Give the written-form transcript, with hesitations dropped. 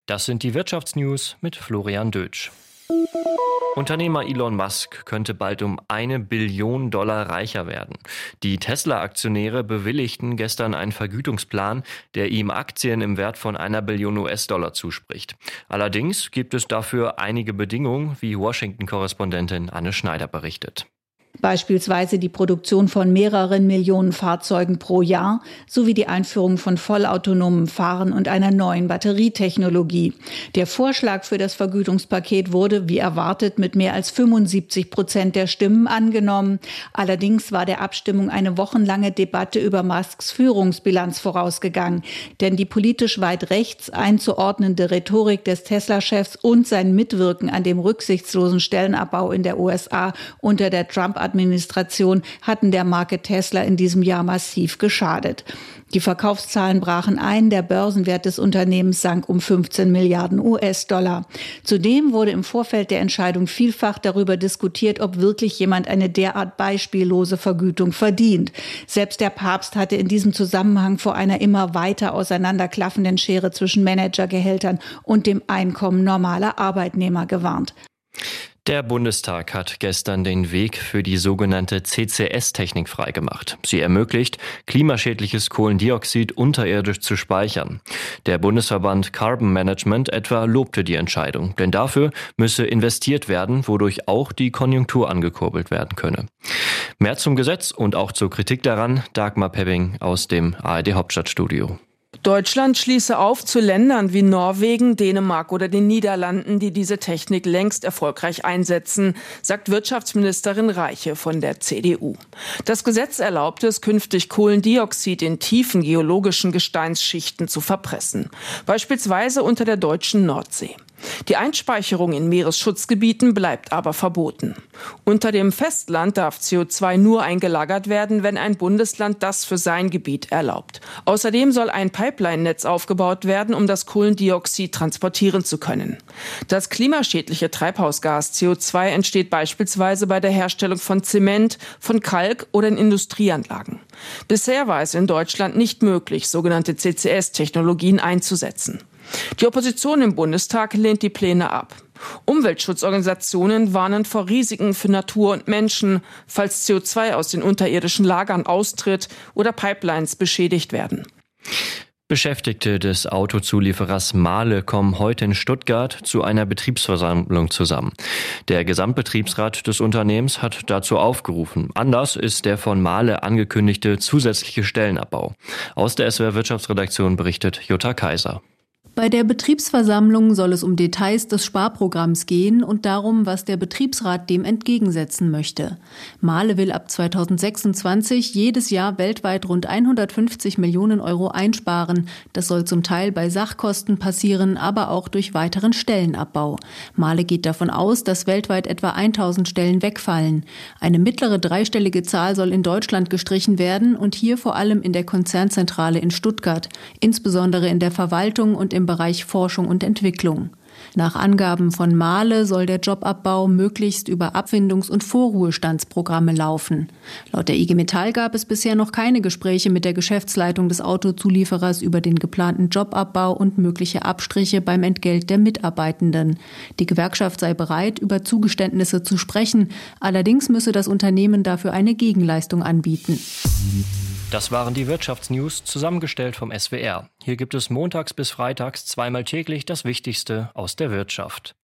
Das sind die Wirtschaftsnews mit Florian Dötsch. Unternehmer Elon Musk könnte bald um $1 Billion reicher werden. Die Tesla-Aktionäre bewilligten gestern einen Vergütungsplan, der ihm Aktien im Wert von $1 Billion zuspricht. Allerdings gibt es dafür einige Bedingungen, wie Washington-Korrespondentin Anne Schneider berichtet. Beispielsweise die Produktion von mehreren Millionen Fahrzeugen pro Jahr sowie die Einführung von vollautonomem Fahren und einer neuen Batterietechnologie. Der Vorschlag für das Vergütungspaket wurde, wie erwartet, mit mehr als 75% der Stimmen angenommen. Allerdings war der Abstimmung eine wochenlange Debatte über Musks Führungsbilanz vorausgegangen. Denn die politisch weit rechts einzuordnende Rhetorik des Tesla-Chefs und sein Mitwirken an dem rücksichtslosen Stellenabbau in der USA unter der Trump-Administration hatten der Marke Tesla in diesem Jahr massiv geschadet. Die Verkaufszahlen brachen ein, der Börsenwert des Unternehmens sank um 15 Milliarden US-Dollar. Zudem wurde im Vorfeld der Entscheidung vielfach darüber diskutiert, ob wirklich jemand eine derart beispiellose Vergütung verdient. Selbst der Papst hatte in diesem Zusammenhang vor einer immer weiter auseinanderklaffenden Schere zwischen Managergehältern und dem Einkommen normaler Arbeitnehmer gewarnt. Der Bundestag hat gestern den Weg für die sogenannte CCS-Technik freigemacht. Sie ermöglicht, klimaschädliches Kohlendioxid unterirdisch zu speichern. Der Bundesverband Carbon Management etwa lobte die Entscheidung, denn dafür müsse investiert werden, wodurch auch die Konjunktur angekurbelt werden könne. Mehr zum Gesetz und auch zur Kritik daran, Dagmar Pebbing aus dem ARD-Hauptstadtstudio. Deutschland schließe auf zu Ländern wie Norwegen, Dänemark oder den Niederlanden, die diese Technik längst erfolgreich einsetzen, sagt Wirtschaftsministerin Reiche von der CDU. Das Gesetz erlaubt es, künftig Kohlendioxid in tiefen geologischen Gesteinsschichten zu verpressen, beispielsweise unter der deutschen Nordsee. Die Einspeicherung in Meeresschutzgebieten bleibt aber verboten. Unter dem Festland darf CO2 nur eingelagert werden, wenn ein Bundesland das für sein Gebiet erlaubt. Außerdem soll ein Pipeline-Netz aufgebaut werden, um das Kohlendioxid transportieren zu können. Das klimaschädliche Treibhausgas CO2 entsteht beispielsweise bei der Herstellung von Zement, von Kalk oder in Industrieanlagen. Bisher war es in Deutschland nicht möglich, sogenannte CCS-Technologien einzusetzen. Die Opposition im Bundestag lehnt die Pläne ab. Umweltschutzorganisationen warnen vor Risiken für Natur und Menschen, falls CO2 aus den unterirdischen Lagern austritt oder Pipelines beschädigt werden. Beschäftigte des Autozulieferers Mahle kommen heute in Stuttgart zu einer Betriebsversammlung zusammen. Der Gesamtbetriebsrat des Unternehmens hat dazu aufgerufen. Anders ist der von Mahle angekündigte zusätzliche Stellenabbau. Aus der SWR Wirtschaftsredaktion berichtet Jutta Kaiser. Bei der Betriebsversammlung soll es um Details des Sparprogramms gehen und darum, was der Betriebsrat dem entgegensetzen möchte. Mahle will ab 2026 jedes Jahr weltweit rund 150 Millionen Euro einsparen. Das soll zum Teil bei Sachkosten passieren, aber auch durch weiteren Stellenabbau. Mahle geht davon aus, dass weltweit etwa 1000 Stellen wegfallen. Eine mittlere dreistellige Zahl soll in Deutschland gestrichen werden und hier vor allem in der Konzernzentrale in Stuttgart, insbesondere in der Verwaltung und im Bereich Forschung und Entwicklung. Nach Angaben von Mahle soll der Jobabbau möglichst über Abfindungs- und Vorruhestandsprogramme laufen. Laut der IG Metall gab es bisher noch keine Gespräche mit der Geschäftsleitung des Autozulieferers über den geplanten Jobabbau und mögliche Abstriche beim Entgelt der Mitarbeitenden. Die Gewerkschaft sei bereit, über Zugeständnisse zu sprechen. Allerdings müsse das Unternehmen dafür eine Gegenleistung anbieten. Das waren die Wirtschaftsnews, zusammengestellt vom SWR. Hier gibt es montags bis freitags zweimal täglich das Wichtigste aus der Wirtschaft.